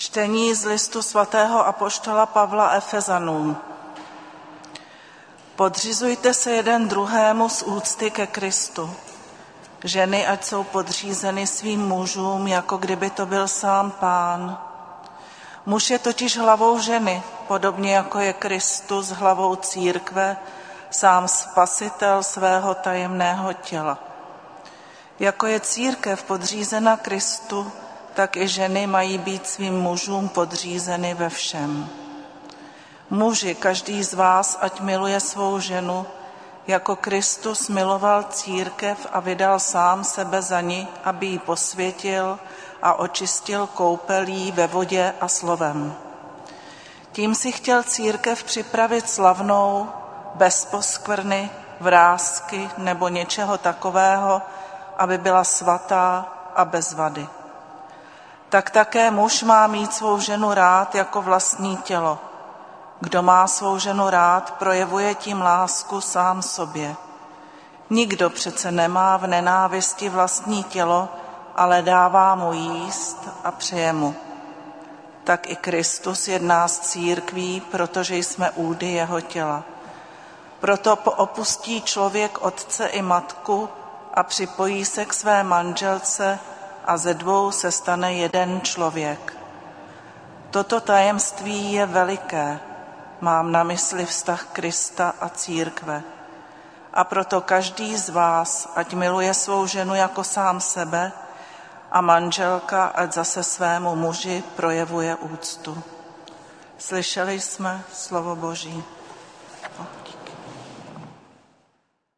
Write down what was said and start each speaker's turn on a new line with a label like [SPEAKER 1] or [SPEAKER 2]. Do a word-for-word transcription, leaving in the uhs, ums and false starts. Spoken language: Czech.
[SPEAKER 1] Čtení z listu svatého apoštola Pavla Efezanům. Podřizujte se jeden druhému z úcty ke Kristu. Ženy ať jsou podřízeny svým mužům, jako kdyby to byl sám Pán. Muž je totiž hlavou ženy, podobně jako je Kristus hlavou církve, sám spasitel svého tajemného těla. Jako je církev podřízena Kristu, tak i ženy mají být svým mužům podřízeny ve všem. Muži, každý z vás, ať miluje svou ženu, jako Kristus miloval církev a vydal sám sebe za ni, aby ji posvětil a očistil koupelí ve vodě a slovem. Tím si chtěl církev připravit slavnou, bez poskvrny, vrásky nebo něčeho takového, aby byla svatá a bez vady. Tak také muž má mít svou ženu rád jako vlastní tělo. Kdo má svou ženu rád, projevuje tím lásku sám sobě. Nikdo přece nemá v nenávisti vlastní tělo, ale dává mu jíst a přeje mu. Tak i Kristus jedná s církví, protože jsme údy jeho těla. Proto opustí člověk otce i matku a připojí se k své manželce a ze dvou se stane jeden člověk. Toto tajemství je veliké, mám na mysli vztah Krista a církve. A proto každý z vás, ať miluje svou ženu jako sám sebe, a manželka, ať zase svému muži projevuje úctu. Slyšeli jsme slovo Boží.